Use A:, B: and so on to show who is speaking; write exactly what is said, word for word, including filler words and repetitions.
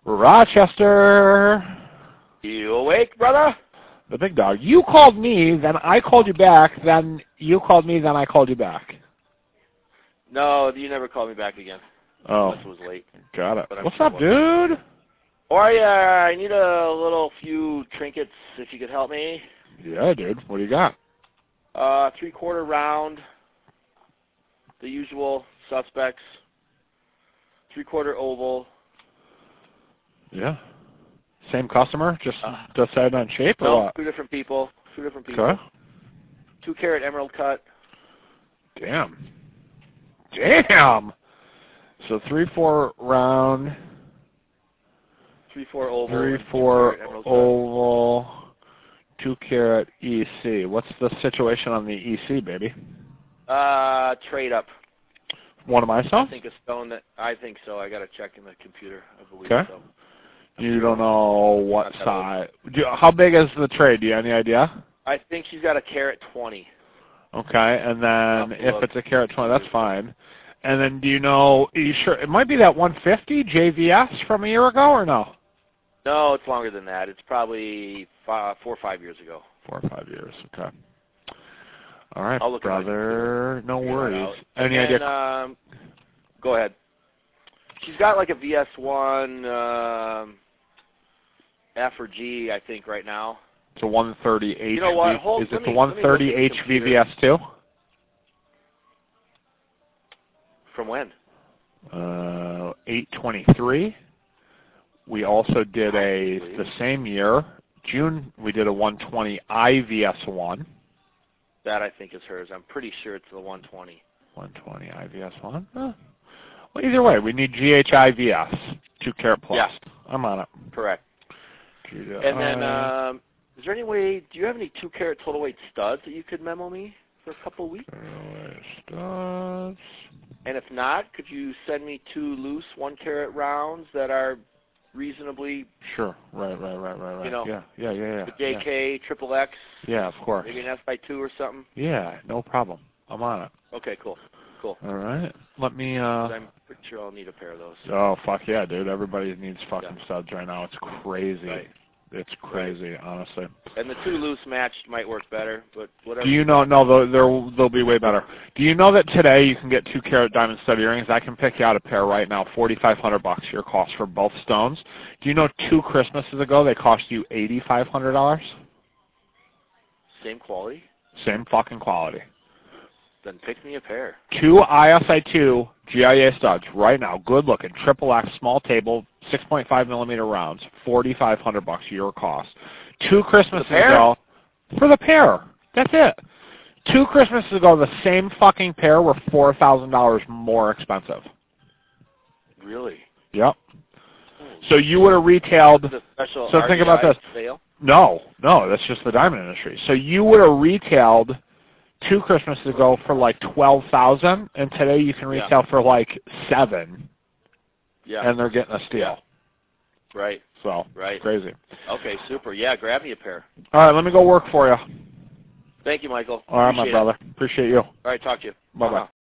A: Rochester.
B: You awake, brother?
A: The big dog. You called me, then I called you back, then you called me, then I called you back.
B: No, you never called me back again.
A: Oh.
B: Unless it was late.
A: Got it.
B: But
A: What's
B: sure
A: up, dude?
B: Or yeah, I need a little few trinkets if you could help me.
A: Yeah, dude. What do you got?
B: Uh, three-quarter round, the usual suspects. Three-quarter oval.
A: Yeah. Same customer, just
B: Uh,
A: decided on shape or
B: no,
A: what?
B: two different people. Two different people.
A: Okay.
B: Two-carat emerald cut.
A: Damn. Damn. So three, four round.
B: Three, four oval.
A: Three,
B: and
A: four
B: two-carat emerald
A: oval. Two carat E C. What's the situation on the E C, baby?
B: cut. Uh, trade up.
A: One of my
B: I
A: stones?
B: think a stone that I think so. I got to check in the computer. I believe
A: Okay.
B: so.
A: You don't know what
B: Not that
A: size. Do, how big is the trade? Do you have any idea?
B: I think she's got a carat twenty.
A: Okay, and then
B: I'll
A: if
B: look.
A: it's a carat twenty, that's fine. And then do you know, are you sure, it might be that one fifty J V S from a year ago or no?
B: No, it's longer than that. It's probably five, four or five years ago.
A: Four or five years, okay. All right,
B: I'll look at my
A: brother, no
B: Figure that
A: worries.
B: out.
A: Any
B: and
A: idea?
B: then, um, go ahead. She's got like a V S one um, F or G, I think, right now.
A: It's a one thirty H.
B: You know what? Hold,
A: is
B: let
A: it the
B: me-
A: one
B: let me look
A: thirty
B: at the
A: H V
B: computer.
A: V S too?
B: From when?
A: Uh, eight twenty-three. We also did a, the same year, June, we did a one twenty I V S one.
B: That I think is hers. I'm pretty sure it's the one twenty.
A: one twenty I V S one? Huh. Well, either way, we need G H I V S, two carat plus.
B: Yeah.
A: I'm on it.
B: Correct.
A: G H I.
B: And then, um, is there any way, do you have any two carat total weight studs that you could memo me for a couple of weeks?
A: Studs.
B: And if not, could you send me two loose one carat rounds that are reasonably,
A: Sure. Right, right, right, right, right.
B: You know,
A: yeah, yeah, yeah, yeah.
B: the J K, triple X,
A: Yeah, of course.
B: maybe an S by two or something?
A: Yeah, no problem. I'm on it.
B: Okay, cool. Cool.
A: All right. Let me, uh...
B: 'Cause I'm pretty sure I'll need a pair of those.
A: Oh, fuck yeah, dude. Everybody needs fucking
B: Yeah.
A: studs right now. It's crazy.
B: Right.
A: It's crazy, honestly.
B: And the two loose matched might work better, but whatever.
A: Do you know? No, they'll, they'll, they'll be way better. Do you know that today you can get two carat diamond stud earrings? I can pick you out a pair right now, forty-five hundred bucks your cost for both stones. Do you know two Christmases ago they cost you eighty-five hundred dollars?
B: Same quality?
A: Same fucking quality.
B: Then pick me a pair.
A: Two I S I two G I A studs right now, good looking, triple X, small table, six point five millimeter rounds, forty-five hundred bucks your cost. Two Christmases ago, for the pair. That's it. Two Christmases ago, the same fucking pair were four thousand dollars more expensive.
B: Really?
A: Yep. So you would have retailed.
B: The special
A: So
B: R
A: think
B: D I
A: about this.
B: Sale?
A: No, no, that's just the diamond industry. So you would have retailed two Christmases ago for like twelve thousand, and today you can retail
B: Yeah.
A: for like seven.
B: Yeah.
A: And they're getting a steal.
B: Yeah. Right.
A: So
B: Right.
A: crazy.
B: Okay, super. Yeah, grab me a pair.
A: All right, let me go work for you.
B: Thank you, Michael.
A: All right, my
B: Appreciate
A: brother.
B: it.
A: Appreciate you.
B: All right, talk to you.
A: Bye bye.
B: Uh-huh.